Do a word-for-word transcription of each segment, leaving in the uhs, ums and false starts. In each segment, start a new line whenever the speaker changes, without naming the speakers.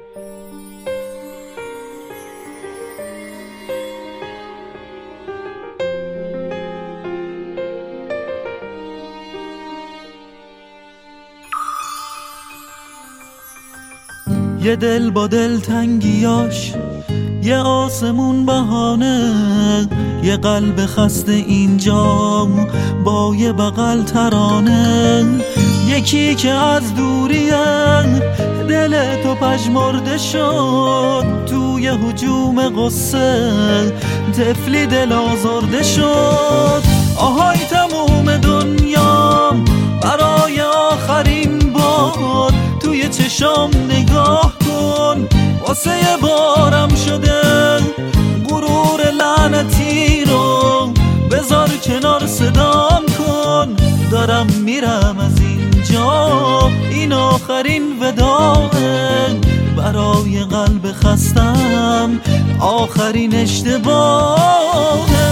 یه دل با دل تنگیاش، یه آسمون بهانه، یه قلب خسته اینجا با یه بغل ترانه. یکی که از دوریه دل تو پژمرده شد، توی هجوم قصه طفلی دل آزرده شد. آهای تموم دنیام برای آخرین بار توی چشام نگاه کن، واسه یه بارم شده غرور لعنتی رو بذار کنار، صدام کن دارم میرم از اینجا، این آخرین وداعه برای قلب خستم، آخرین اشتباهه.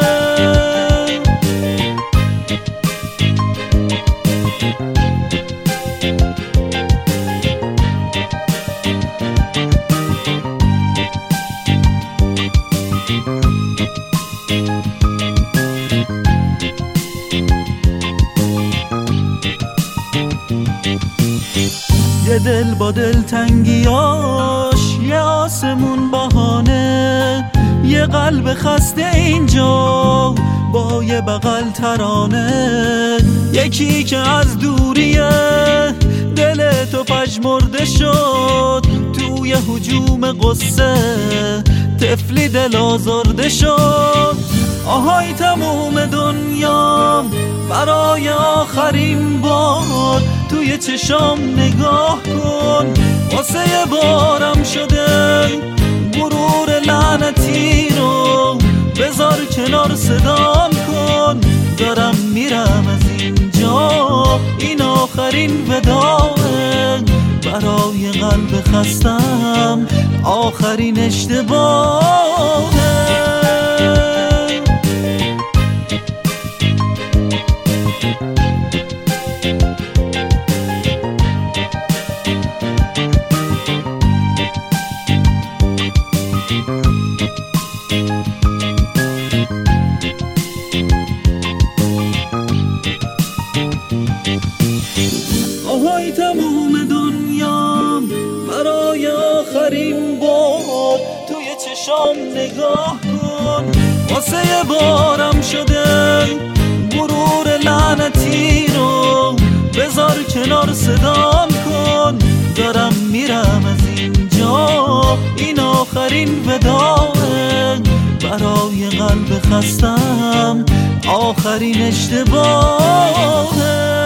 یه دل با دل تنگیاش، یه آسمون بهانه، یه قلب خسته اینجا با یه بغل ترانه. یکی که از دوریه دل تو پژمرده شد، توی هجوم قصه طفلی دل آزرده شد. آهای تموم دنیام برای آخرین بار توی چشام نگاه کن، واسه یه بارم شده غرور لعنتی رو بذار کنار، صدام کن دارم میرم از اینجا، این آخرین وداعه برای قلب خستم، آخرین اشتباهه. آهای تموم دنیام برای آخرین بار توی چشام نگاه کن، واسه یه بارم شده غرور لعنتی رو بذار کنار، صدام کن دارم میرم از اینجا، این آخرین وداعه برای قلب خستم، آخرین اشتباهه.